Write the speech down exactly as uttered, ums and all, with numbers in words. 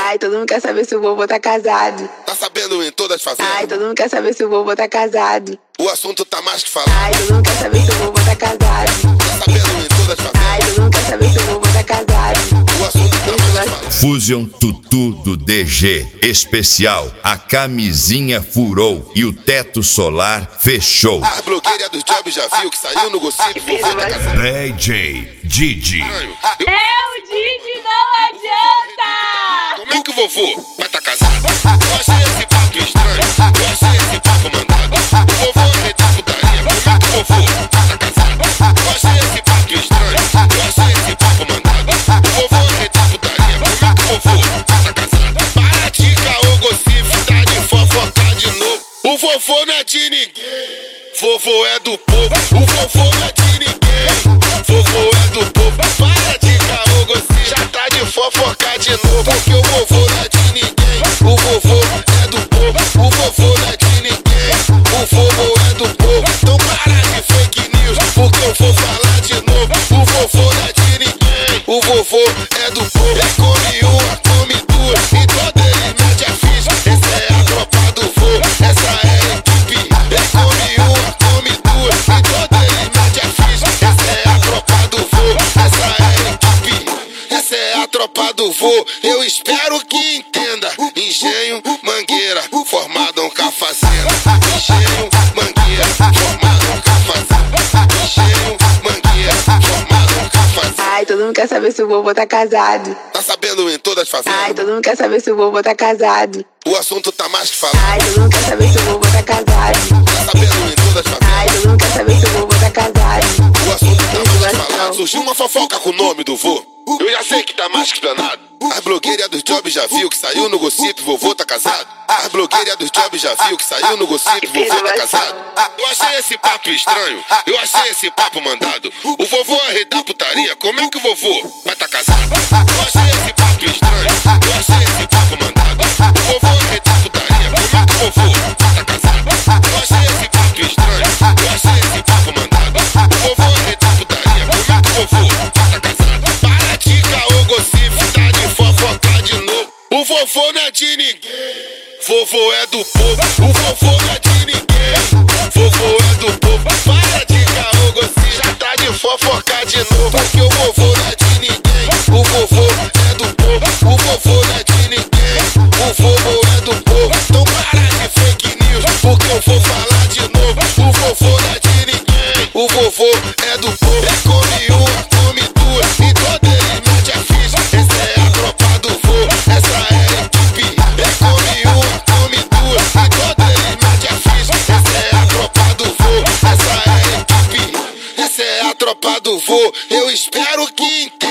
Ai, todo mundo quer saber se o vovô tá casado. Tá sabendo em todas as fazendas? Ai, todo mundo quer saber se o vovô tá casado. O assunto tá mais que falado. Ai, todo mundo quer saber se o vovô tá casado. Tá sabendo em todas as fazendas? Ai, todo mundo quer saber se o vovô tá casado. O assunto tá mais que falado. Fusion Tutu do D G especial. A camisinha furou e o teto solar fechou. A blogueira dos jobs já viu que saiu no gossip. Vovô tá casado. D J Didi. É o Didi, não adianta! Como é que o vovô vai tá casado? Eu achei esse papo estranho. Eu achei esse papo mandado. O vovô é de putaria. Como é que o vovô vai tá casado? Eu achei esse papo estranho. Eu achei esse papo mandado. O vovô é de putaria. Como é que o vovô vai tá casado? Para de caô, gossip, tá de fofocar de novo. O vovô não é de ninguém. Vovô é do povo. O vovô não é de ninguém. Vovô é do povo. Para de caô, gossip, já tá de fofocar de novo. Porque o vovô não é de ninguém. O vovô é do povo. O vovô não é de ninguém. O vovô é do povo. Então para de fake news, porque eu vou falar de novo. O vovô não é de ninguém. O vovô é do povo. É come uma, come duas, e toda ele mete a ficha. Essa é a tropa do vô, essa é a equipe. É come uma, come duas, e toda ele mete a ficha. Essa é a tropa do vô, essa é a equipe. Essa é a tropa do vô, eu espero que entenda. Engenho, mangueira, formadão com a fazenda. Engenho, mangueira, formadão com a fazenda. Engenho, mangueira, formadão com a fazenda. Ai, todo mundo quer saber se o vovô tá casado. Tá sabendo em todas as fazendas? Ai, todo mundo quer saber se o vovô tá casado. O assunto tá mais que falado. Ai, todo mundo quer saber se o vovô tá casado. Tá sabendo em todas as fazendas? Ai, todo mundo quer saber se o vovô tá casado. O assunto tá mais que falado. Surgiu uma fofoca com o nome do vô. Eu já sei que tá mais que danado. A blogueira dos jobs já viu que saiu no gossip, vovô tá casado. A blogueira dos jobs já viu que saiu no gossip, vovô tá casado. Eu achei esse papo estranho, eu achei esse papo mandado. O vovô é rei da putaria, como é que o vovô vai tá casado? Eu achei esse papo estranho, eu achei esse papo mandado. O vovô é rei da putaria, como é que o vovô vai tá casado? Eu achei esse papo estranho, eu achei esse papo mandado. O vovô é rei da putaria, como é que o vovô vai tá casado? Para de caô, gossip, tá de fofocar de novo. O vovô não é de ninguém. Vovô é do povo. O vovô não é de ninguém. Vovô é do povo. Para de caô, gossip, já tá de fofocar de novo. Porque o vovô não é de ninguém. O vovô é do povo. O vovô não é de ninguém. O vovô é do povo. Então para de fake news, porque eu vou falar de novo. O vovô não é de ninguém. O vovô é do povo. É come uma, come duas, e toda ele mete a ficha. Essa é a tropa do vô, essa é a equipe. É come uma, come duas, e toda ele mete a ficha. Essa é a tropa do vô, essa é a equipe. Essa é a tropa do vô, eu espero que entenda.